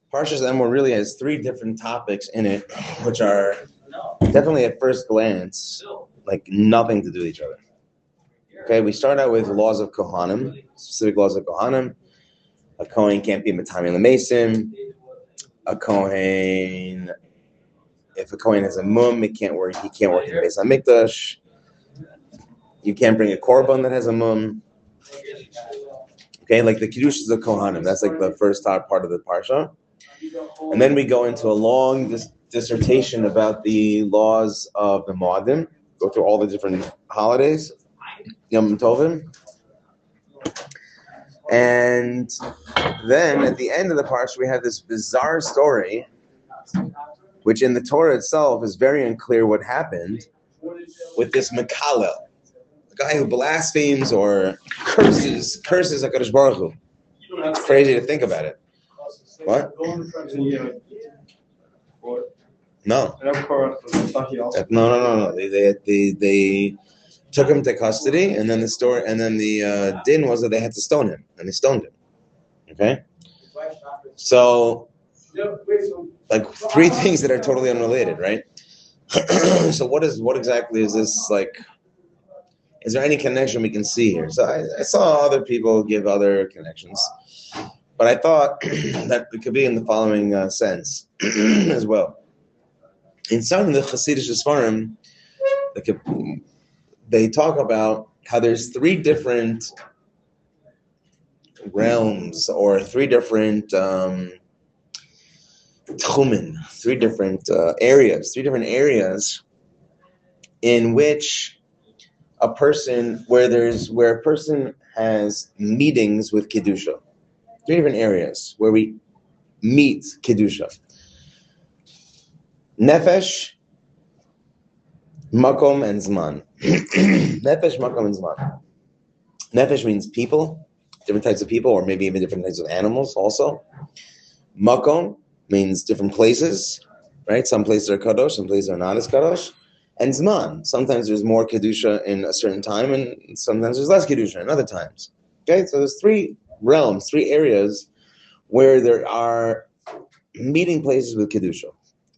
Parshas Emor really has three different topics in it, which are definitely at first glance like nothing to do with each other. Okay, we start out with laws of Kohanim, specific laws of Kohanim. A Kohen can't be Matami L'Mesim. A Kohen, if a Kohen has a mum, he can't work in Beis HaMikdash. You can't bring a korban that has a mum. Okay, like the Kedushas of Kohanim. That's like the first part of the Parsha. And then we go into a long dissertation about the laws of the Moadim. Go through all the different holidays, Yom Tovim. And then at the end of the Parsha, we have this bizarre story, which in the Torah itself is very unclear what happened, with this Mekalel, a guy who blasphemes or curses HaKadosh Baruch Hu. It's crazy to think about it. What? No. No. They took him to custody, and then the din was that they had to stone him, and they stoned him. Okay. So, like three things that are totally unrelated, right? So what exactly is this like? Is there any connection we can see here? So I saw other people give other connections, but I thought that it could be in the following sense as well. In some of the Hasidic Sfarim, they talk about how there's three different realms or three different tchumen, three different areas in which a person has meetings with Kedusha. Three different areas where we meet Kedusha. Nefesh, Makom, and Zman. Nefesh, Makom, and Zman. Nefesh means people, different types of people, or maybe even different types of animals also. Makom means different places, right? Some places are kadosh, some places are not as kadosh. And Zman, sometimes there's more kedusha in a certain time, and sometimes there's less kedusha in other times. Okay, so there's three realms, three areas where there are meeting places with kedusha.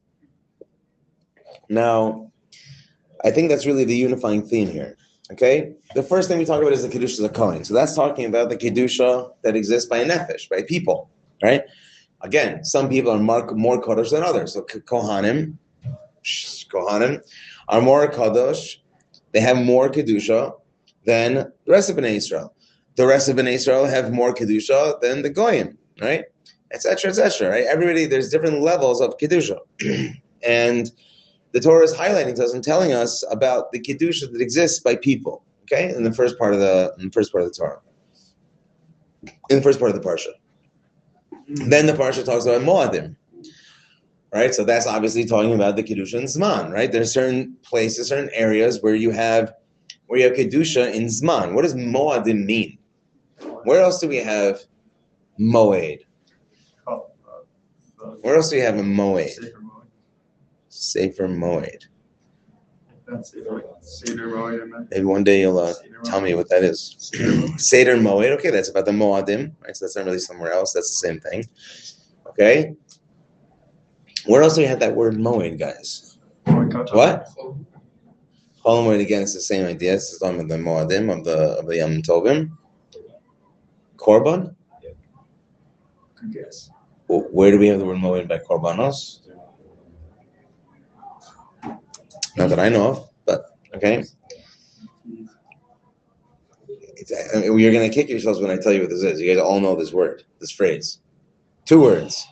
Now, I think that's really the unifying theme here. Okay, the first thing we talk about is the kedusha of Kohen. So that's talking about the kedusha that exists by a nefesh, by people, right? Again, some people are more kadosh than others. So Kohanim are more kadosh. They have more kedusha than the rest of Bnei Israel. The rest of Bnei Israel have more kedusha than the goyim, right? Etc. Right? Everybody, there's different levels of kedusha, and the Torah is highlighting to us and telling us about the kedusha that exists by people. Okay, in the first part of the Torah, in the first part of the parsha. Then the parsha talks about Moadim, right? So that's obviously talking about the kedusha and Zman, right? There's certain places, certain areas where you have kedusha in Zman. What does Moadim mean? Where else do we have Moed? Where else do we have a Moed? Sefer Moed. Maybe one day you'll tell me what that is. Seder Moed. Okay, that's about the Moadim, right? So that's not really somewhere else. That's the same thing. Okay. Where else do we have that word Moed, guys? What? Chol Moed, again, it's the same idea. It's talking about the Moadim of the Yom Tovim. Korban? Good guess. Where do we have the word Moed by Korbanos? Not that I know of, but okay. You're going to kick yourselves when I tell you what this is. You guys all know this word, this phrase. Two words.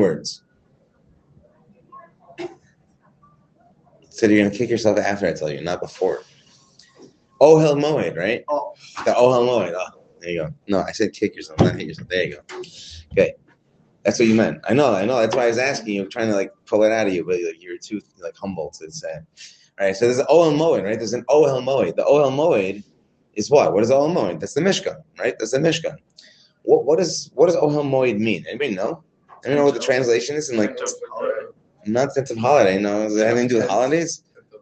So you're going to kick yourself after I tell you, not before. Ohel Moed, right? Oh. The Ohel Moed. Oh, there you go. No, I said kick yourself, not hit yourself. There you go. Okay. That's what you meant. I know. That's why I was asking you, trying to like pull it out of you, but you're too like humble to say. All right. So there's an Ohel Moed, right? There's an Ohel Moed. The Ohel Moed is what? What is Ohel Moed? That's the Mishkan, right? That's the Mishkan. What does Ohel Moed mean? Anybody know? Anybody know what the translation is? And like, not sense of holiday. No, does it have anything to do with holidays?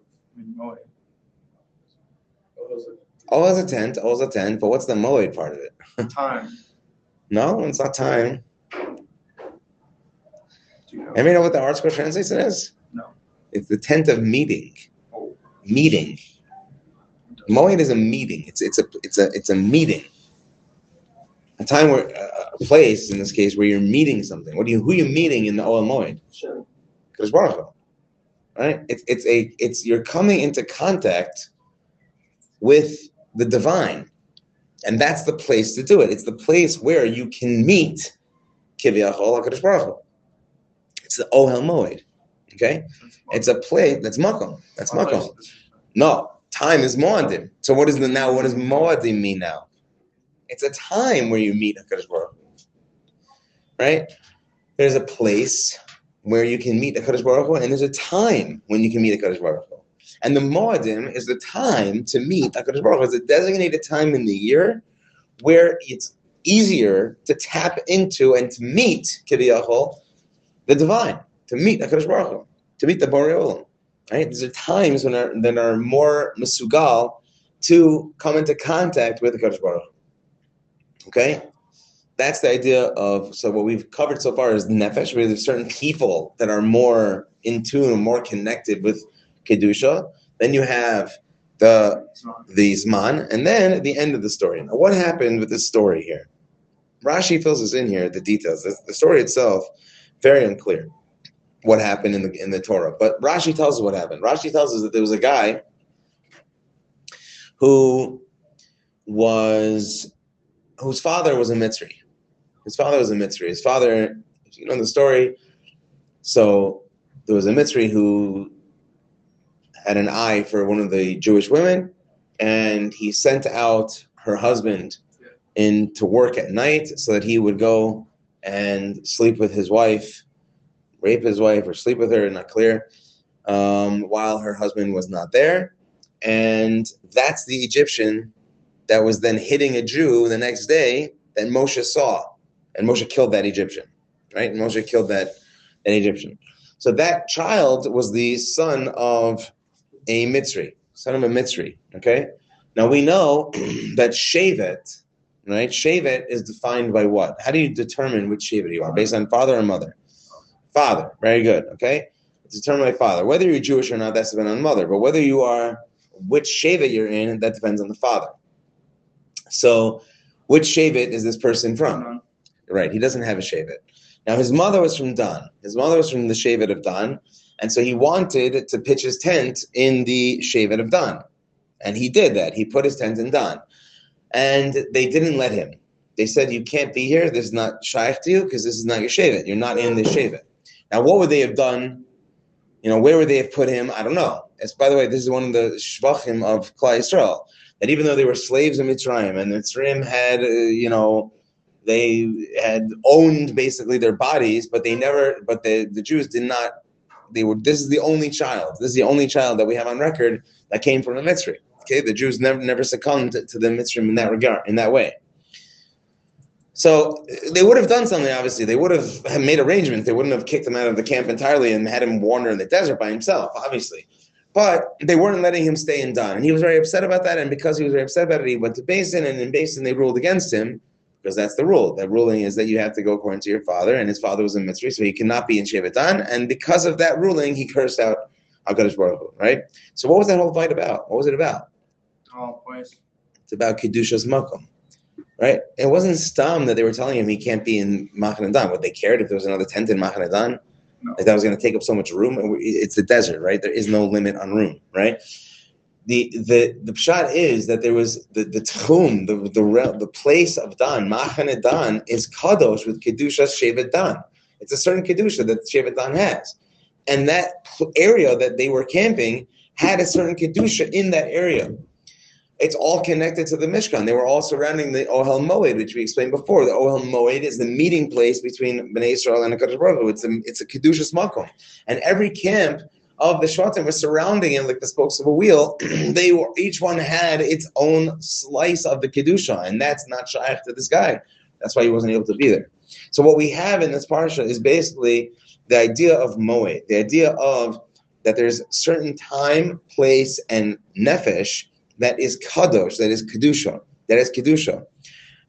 Ohel is a tent. But what's the Moed part of it? Time. No, it's not time. Everybody know what the art scroll translates it as? No. It's the tent of meeting. Oh. Meeting. Moed is a meeting. It's a meeting. A time where a place in this case where you're meeting something. Who are you meeting in the Ohel Moed? Sure. Kadosh Baruch Hu. Right? It's you're coming into contact with the divine. And that's the place to do it. It's the place where you can meet Kiviyachol HaKadosh Baruch Hu. It's the Ohel Moed. Okay? It's a place that's makom. That's makom. No, time is moadim. So what does moadim mean now? It's a time where you meet HaKadosh Baruch Hu. Right? There's a place where you can meet HaKadosh Baruch Hu, and there's a time when you can meet HaKadosh Baruch Hu. And the moadim is the time to meet HaKadosh Baruch Hu. It's a designated time in the year where it's easier to tap into and to meet Kiviyachol, the divine, to meet HaKadosh Baruch Hu, to meet the Borei Olam. Right? These are times when are more mesugal to come into contact with HaKadosh Baruch Hu. Okay? That's the idea of, so what we've covered so far is nefesh, where there's certain people that are more in tune, more connected with Kedusha. Then you have the Zman, and then at the end of the story. Now, what happened with this story here? Rashi fills us in here, the details. The story itself, very unclear what happened in the Torah. But Rashi tells us what happened. Rashi tells us that there was a guy whose father was a Mitzri. His father was a Mitzri. His father, you know the story. So there was a Mitzri who had an eye for one of the Jewish women, and he sent out her husband in to work at night so that he would go and sleep with his wife, rape his wife or sleep with her, not clear, while her husband was not there. And that's the Egyptian that was then hitting a Jew the next day that Moshe saw. And Moshe killed that Egyptian, right? And Moshe killed that Egyptian. So that child was the son of a Mitzri, okay? Now we know that Shevet, right? Shevet is defined by what? How do you determine which Shevet you are? Based on father or mother? Father, very good, okay? It's determined by father. Whether you're Jewish or not, that's depends on mother. But whether you are, which Shevet you're in, that depends on the father. So, which Shevet is this person from? Right, he doesn't have a Shevet. Now, his mother was from Dan. His mother was from the Shevet of Dan. And so he wanted to pitch his tent in the Shevet of Dan. And he did that. He put his tent in Dan. And they didn't let him. They said, you can't be here. This is not shaykh to you because this is not your Shevet. You're not in the Shevet. Now, what would they have done? You know, where would they have put him? I don't know. By the way, this is one of the shvachim of Klal Yisrael. That even though they were slaves of Mitzrayim, and Mitzrayim had, they had owned basically their bodies, but the Jews did not, this is the only child. This is the only child that we have on record that came from a Mitzri. Okay, the Jews never succumbed to the Mitzrayim in that regard, in that way. So they would have done something, obviously. They would have made arrangements. They wouldn't have kicked him out of the camp entirely and had him wander in the desert by himself, obviously. But they weren't letting him stay in Dan. And he was very upset about that. And because he was very upset about it, he went to Beis Din. And in Beis Din, they ruled against him because that's the rule. The ruling is that you have to go according to your father. And his father was a Mitzri, so he cannot be in Shevet Dan. And because of that ruling, he cursed out HaKadosh Baruch Hu, right? So what was that whole fight about? What was it about? It's about Kedushas Makom, right? It wasn't Stam that they were telling him he can't be in Machane Dan. Would they cared if there was another tent in Machane Dan? No. Like that was going to take up so much room. It's the desert, right? There is no limit on room, right? The pshat is that there was the tchum, the place of Dan, Machane Dan, is kadosh with kedusha Shevet Dan. It's a certain kedusha that Shevet Dan has, and that area that they were camping had a certain kedusha in that area. It's all connected to the Mishkan. They were all surrounding the Ohel Moed, which we explained before. The Ohel Moed is the meeting place between Bnei Yisrael and HaKadosh Baruch Hu. It's a Kedushas Makom. And every camp of the Shvatim was surrounding it like the spokes of a wheel. Each one had its own slice of the Kedusha, and that's not shaykh to this guy. That's why he wasn't able to be there. So what we have in this parsha is basically the idea of Moed, the idea of that there's certain time, place, and nefesh that is kadosh, that is kedusha,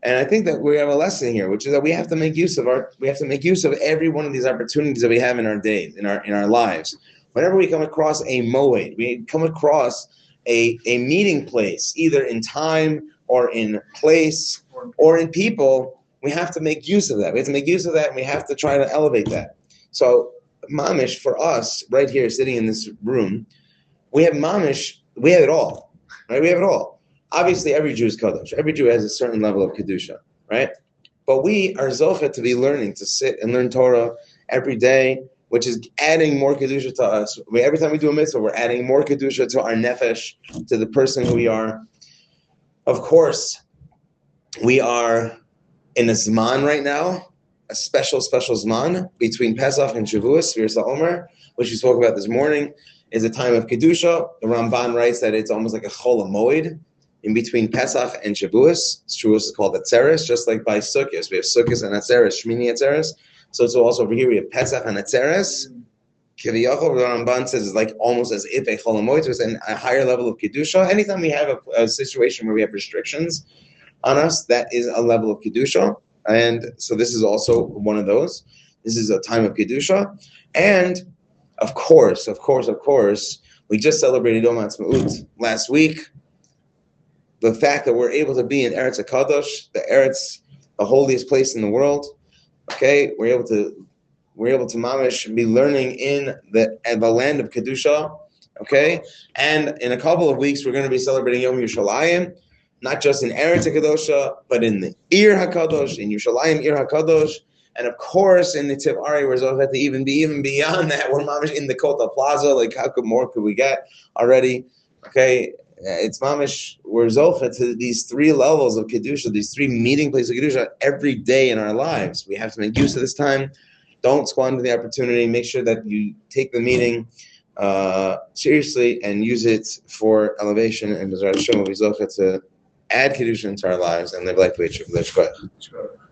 And I think that we have a lesson here, which is that we have to make use of every one of these opportunities that we have in our days, in our lives. Whenever we come across a moed, we come across a meeting place, either in time or in place or in people, we have to make use of that. We have to make use of that, and we have to try to elevate that. So, mamish, for us, right here, sitting in this room, we have mamish, we have it all, right? We have it all. Obviously, every Jew is kadosh. Every Jew has a certain level of kedusha, right? But we are zochet to be learning, to sit and learn Torah every day, which is adding more kedusha to us. Every time we do a mitzvah, we're adding more kedusha to our nefesh, to the person who we are. Of course, we are in a zman right now, a special zman between Pesach and Shavuos, Sfiras HaOmer, which we spoke about this morning, is a time of kedusha. The Ramban writes that it's almost like a chol hamoed in between Pesach and Shavuos. Shavuos is called Atzeres, just like by Sukkot. We have Sukkot and Atzeres, Shmini Atzeres. So it's also over here we have Pesach and Atzeres. Kiviyachol, the Ramban says, is like almost as if a chol hamoed was a higher level of kedusha. Anytime we have a situation where we have restrictions on us, that is a level of kedusha. And so this is also one of those. This is a time of kedusha. And of course, we just celebrated Yom Ha'atzmaut last week. The fact that we're able to be in Eretz HaKadosh, the holiest place in the world, okay, we're able to mamish be learning in the land of Kedusha, okay, and in a couple of weeks we're going to be celebrating Yom Yerushalayim, not just in Eretz HaKadosh, but in the Ir HaKadosh, in Yerushalayim Ir HaKadosh, and of course in the Tiv Ari, we're going to even beyond that. We're mamish in the Kota Plaza. Like how more could we get already? Okay. It's mamish, we're zolcha to these three levels of kedusha, these three meeting places of kedusha every day in our lives. We have to make use of this time. Don't squander the opportunity. Make sure that you take the meeting seriously and use it for elevation. And B'ezras Hashem will be zolcha to add kedusha into our lives and live life with you.